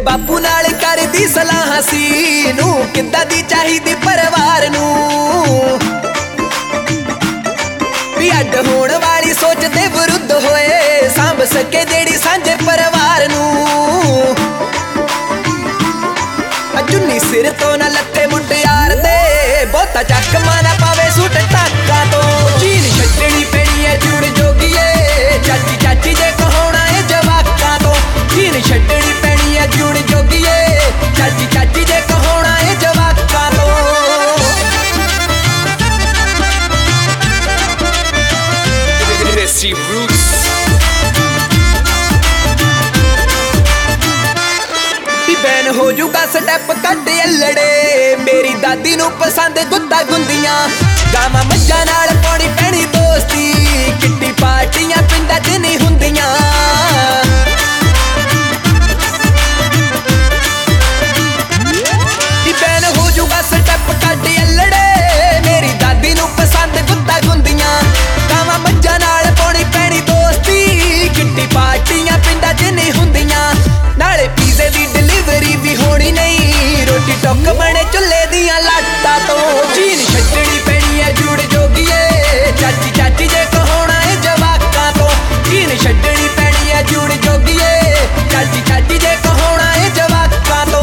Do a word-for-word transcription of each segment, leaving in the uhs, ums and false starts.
बापू नाल करदी सलाह सी नू किद्दां दी चाहीदी परिवार नू भी अड होण वाली सोच दे विरुद्ध होए सांभ सके जेड़ी सांझे परिवार नू चुन्नी सिर तो ना लथे मुटियार दे बहुता चक माना पावे सूट टाका तो चीन छड्डनी पैनी है जुड़ जोगीए चाची चाची जे कहोना है जवाकां तो चीन छड्डनी पैनी है जुड़ जोगीए चाची चाची जे कहोना है जवाकां तो Desi Roots बैन हो जूगा स्टैप कट अल्लड़े मेरी दादी नू पसंद गुद्दा गुंदियां गावां मज्जां नाल पौनी पैनी दोस्ती किट्टी पार्टियां पिंडां च नहीं हुंदियां बैन हो जूगा स्टैप कट अल्लड़े मेरी दादी नू पसंद गुद्दा गुंदियां गावां मज्जां नाल पौनी पैनी दोस्ती किट्टी पार्टियां पिंडां च नहीं हुंदियां नाले पीजे दी डिलीवरी भी होनी नहीं रोटी टोक बने चुल्ले दियां लाटा तो चीन छड्डनी पैनी है जुड़ जोगीए चाची चाची जे कहोना है जवाकां तो चीन छड्डनी पैनी है जुड़ जोगीए चाची चाची जे कहोना है जवाकां तो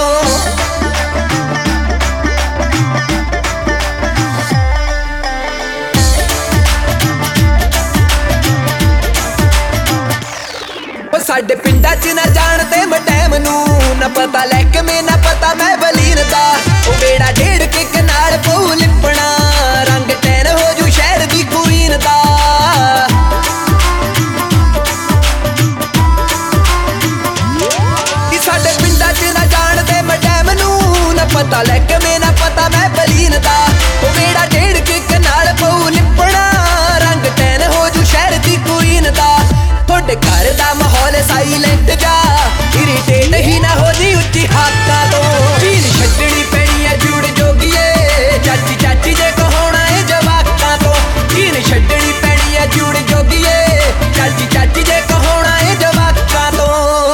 साडे पिंडा च ना जानते मैं टैम नू ना पता लैके में ना पता मैं बलीन दा ओ बेड़ा डेढ़ के कनाल पऊ लिपना रंग टैन हो जू शहर दी कुईन दा साडे पिंडा च ना जानते मैं टैम नू ना पता लैके में ना पता मैं बलीन दा ओ बेड़ा डेढ़ के कनाल पऊ लिपना रंग टैन हो जू शहर दी कुईन दा थोड़े घर दा माहौल साइलेंट जा इरिटेट ही ना हो जी उच्ची हाका तो चीन छड्डनी पैनी है जुड़ जोगीए चाची चाची जे कहोना है जवाकां तो चीन छड्डनी पैनी है जुड़ जोगीए चाची चाची जे कहोना है जवाकां तो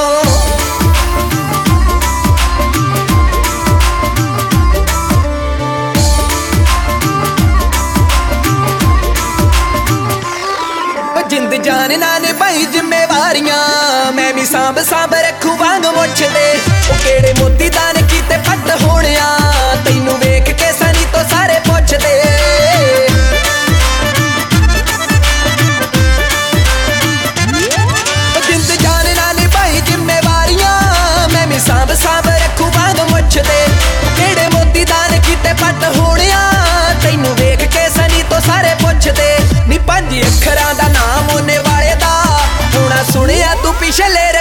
जिंद जान ना निभाई जिम्मेवारियां मैं भी सांभ सांभ रखू वांग मुछ दे ओ केड़े मोती दान कीते फट होणिया तैनू वेख के सनी तो सारे पुछदे जिंद जान ना निभाई जिम्मेवारियां मैं भी सांभ सांभ रखू वांग मुछ दे ओ केड़े मोती दान कीते फट होणिया तैनू वेख के सनी तो सारे पुछदे नी पंज अखरां दा नाम होने वाले दा हुणा सुनिया तू पिछले